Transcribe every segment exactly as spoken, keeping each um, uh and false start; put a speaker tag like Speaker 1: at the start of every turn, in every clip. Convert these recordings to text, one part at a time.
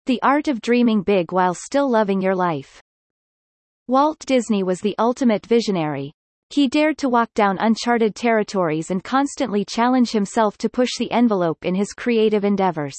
Speaker 1: The art of dreaming big while still loving your life. Walt Disney was the ultimate visionary. He dared to walk down uncharted territories and constantly challenge himself to push the envelope in his creative endeavors.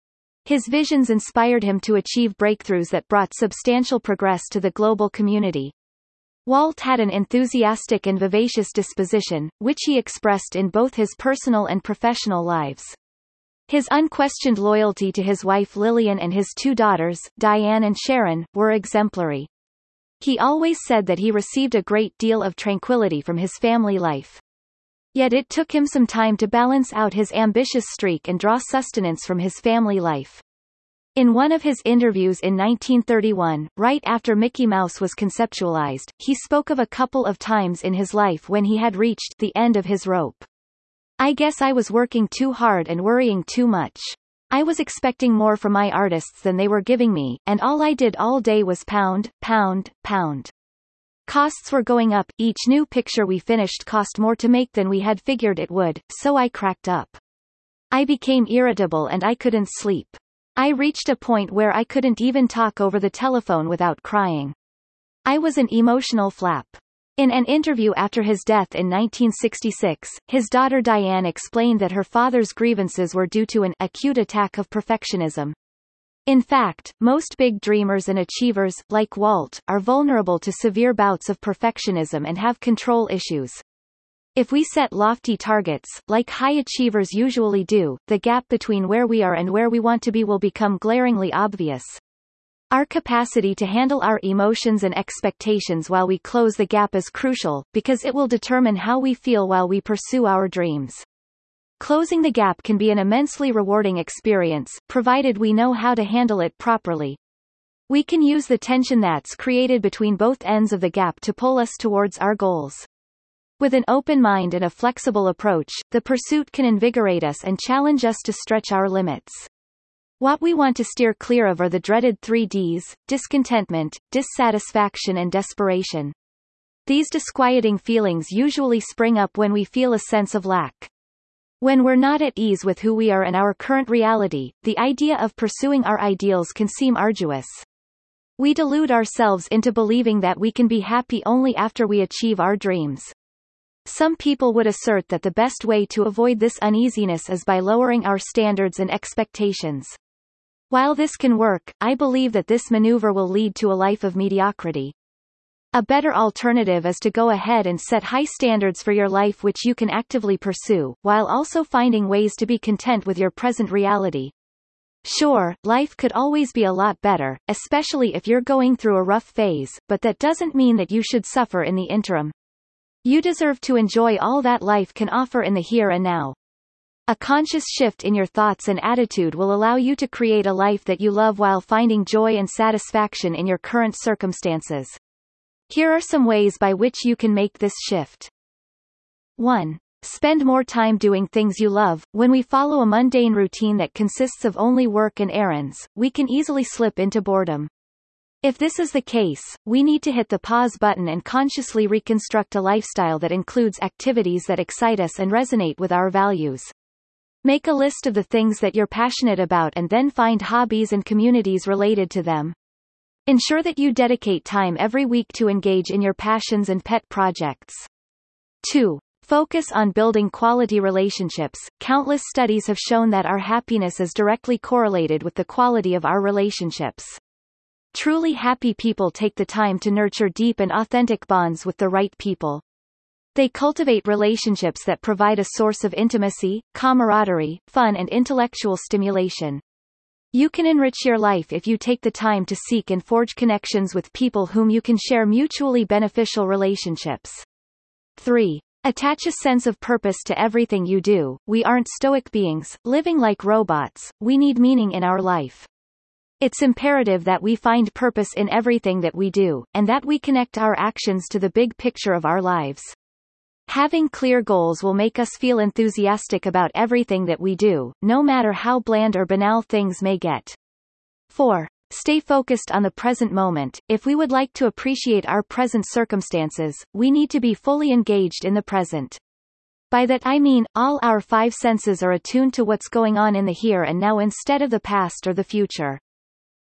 Speaker 1: His visions inspired him to achieve breakthroughs that brought substantial progress to the global community. Walt had an enthusiastic and vivacious disposition, which he expressed in both his personal and professional lives. His unquestioned loyalty to his wife Lillian and his two daughters, Diane and Sharon, were exemplary. He always said that he received a great deal of tranquility from his family life. Yet it took him some time to balance out his ambitious streak and draw sustenance from his family life. In one of his interviews in nineteen thirty-one, right after Mickey Mouse was conceptualized, he spoke of a couple of times in his life when he had reached the end of his rope. I guess I was working too hard and worrying too much. I was expecting more from my artists than they were giving me, and all I did all day was pound, pound, pound. Costs were going up, each new picture we finished cost more to make than we had figured it would, so I cracked up. I became irritable and I couldn't sleep. I reached a point where I couldn't even talk over the telephone without crying. I was an emotional flap. In an interview after his death in nineteen sixty-six, his daughter Diane explained that her father's grievances were due to an acute attack of perfectionism. In fact, most big dreamers and achievers, like Walt, are vulnerable to severe bouts of perfectionism and have control issues. If we set lofty targets, like high achievers usually do, the gap between where we are and where we want to be will become glaringly obvious. Our capacity to handle our emotions and expectations while we close the gap is crucial, because it will determine how we feel while we pursue our dreams. Closing the gap can be an immensely rewarding experience, provided we know how to handle it properly. We can use the tension that's created between both ends of the gap to pull us towards our goals. With an open mind and a flexible approach, the pursuit can invigorate us and challenge us to stretch our limits. What we want to steer clear of are the dreaded three Ds: discontentment, dissatisfaction and desperation. These disquieting feelings usually spring up when we feel a sense of lack. When we're not at ease with who we are and our current reality, the idea of pursuing our ideals can seem arduous. We delude ourselves into believing that we can be happy only after we achieve our dreams. Some people would assert that the best way to avoid this uneasiness is by lowering our standards and expectations. While this can work, I believe that this maneuver will lead to a life of mediocrity. A better alternative is to go ahead and set high standards for your life which you can actively pursue, while also finding ways to be content with your present reality. Sure, life could always be a lot better, especially if you're going through a rough phase, but that doesn't mean that you should suffer in the interim. You deserve to enjoy all that life can offer in the here and now. A conscious shift in your thoughts and attitude will allow you to create a life that you love while finding joy and satisfaction in your current circumstances. Here are some ways by which you can make this shift. one. Spend more time doing things you love. When we follow a mundane routine that consists of only work and errands, we can easily slip into boredom. If this is the case, we need to hit the pause button and consciously reconstruct a lifestyle that includes activities that excite us and resonate with our values. Make a list of the things that you're passionate about and then find hobbies and communities related to them. Ensure that you dedicate time every week to engage in your passions and pet projects. two. Focus on building quality relationships. Countless studies have shown that our happiness is directly correlated with the quality of our relationships. Truly happy people take the time to nurture deep and authentic bonds with the right people. They cultivate relationships that provide a source of intimacy, camaraderie, fun and intellectual stimulation. You can enrich your life if you take the time to seek and forge connections with people whom you can share mutually beneficial relationships. three. Attach a sense of purpose to everything you do. We aren't stoic beings, living like robots. We need meaning in our life. It's imperative that we find purpose in everything that we do, and that we connect our actions to the big picture of our lives. Having clear goals will make us feel enthusiastic about everything that we do, no matter how bland or banal things may get. four. Stay focused on the present moment. If we would like to appreciate our present circumstances, we need to be fully engaged in the present. By that I mean, all our five senses are attuned to what's going on in the here and now instead of the past or the future.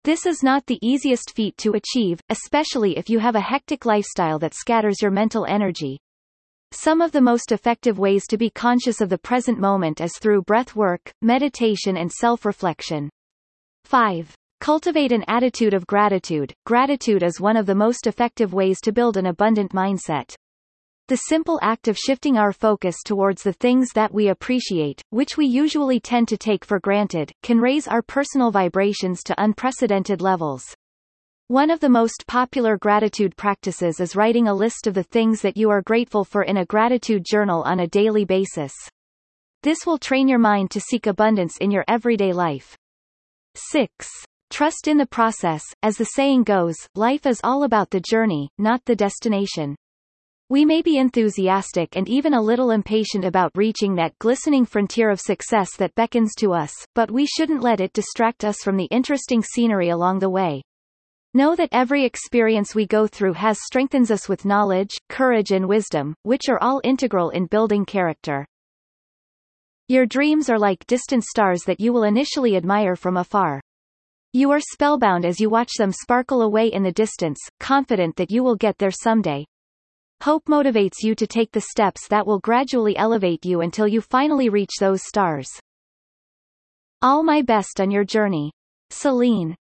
Speaker 1: This is not the easiest feat to achieve, especially if you have a hectic lifestyle that scatters your mental energy. Some of the most effective ways to be conscious of the present moment is through breath work, meditation and self-reflection. five. Cultivate an attitude of gratitude. Gratitude is one of the most effective ways to build an abundant mindset. The simple act of shifting our focus towards the things that we appreciate, which we usually tend to take for granted, can raise our personal vibrations to unprecedented levels. One of the most popular gratitude practices is writing a list of the things that you are grateful for in a gratitude journal on a daily basis. This will train your mind to seek abundance in your everyday life. six. Trust in the process. As the saying goes, life is all about the journey, not the destination. We may be enthusiastic and even a little impatient about reaching that glistening frontier of success that beckons to us, but we shouldn't let it distract us from the interesting scenery along the way. Know that every experience we go through has strengthens us with knowledge, courage and wisdom, which are all integral in building character. Your dreams are like distant stars that you will initially admire from afar. You are spellbound as you watch them sparkle away in the distance, confident that you will get there someday. Hope motivates you to take the steps that will gradually elevate you until you finally reach those stars. All my best on your journey. Celine.